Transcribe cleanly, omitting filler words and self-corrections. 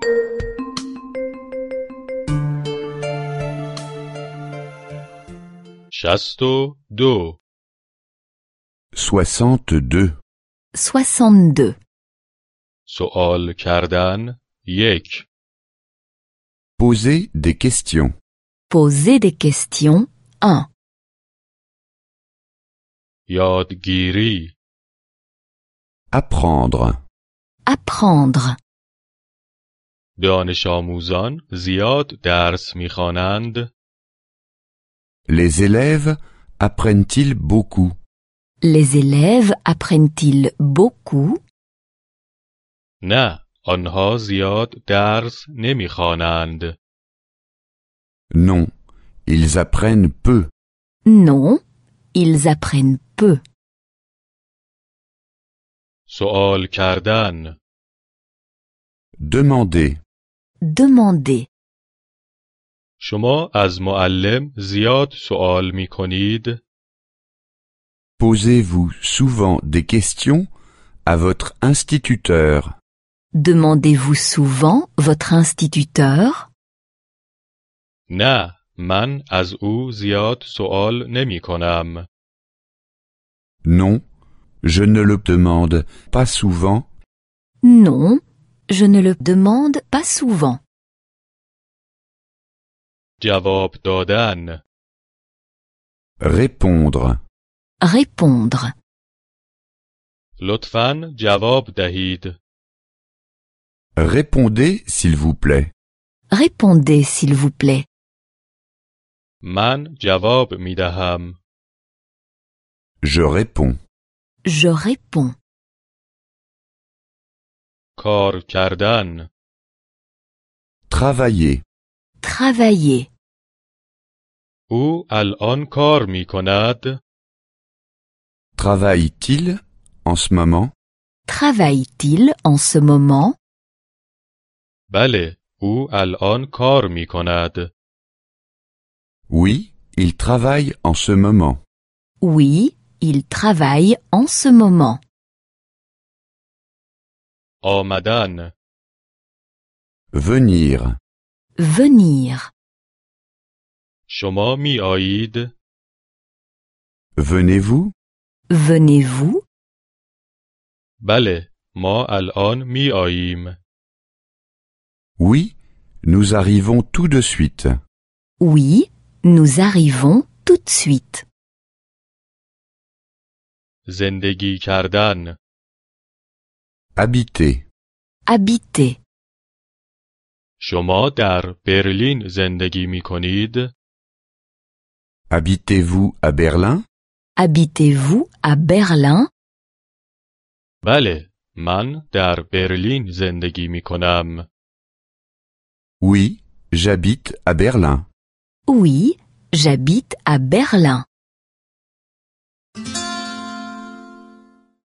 شصت و 62. 62. سوال کردن 1. Posez des questions. Posez des questions. 1. یادگیری Apprendre. Apprendre. دانش آموزان زیاد درس می‌خوانند. Les élèves apprennent-ils beaucoup? Les élèves apprennent-ils beaucoup? نه، آنها زیاد درس نمی‌خوانند. Non, ils apprennent peu. Non, ils apprennent peu. سوال کردن Demandez. Demandez. شما از معلم زیاد سوال می‌کنید؟ Posez-vous souvent des questions à votre instituteur? Demandez-vous souvent votre instituteur? نه، من از او زیاد سوال نمی‌کنم. Non, je ne le demande pas souvent. Non, je ne le demande pas souvent. جواب دادن Répondre. Répondre. لطفاً جواب دهید. Répondez, s'il vous plaît. Répondez s'il vous plaît. من جواب می‌دهم. Je réponds. Je réponds. کار کردن Travailler. Travailler. او الان کار می‌کند. Travaille-t-il en ce moment? Travaille-t-il en ce moment? بله، او الان کار می‌کند. Oui, il travaille en ce moment. Oui, il travaille en ce moment. آمدن Venir. Venir. شما می‌آیید؟ Venez-vous? Venez-vous? بله، ما الان می‌آییم. Oui, nous arrivons tout de suite. Oui, nous arrivons tout de suite. زندگی کردن Habiter. Habiter. شما در برلین زندگی می‌کنید؟ Habitez-vous à Berlin? Habitez-vous à Berlin? بله، من در برلین زندگی می‌کنم. Oui, j'habite à Berlin. Oui, j'habite à Berlin.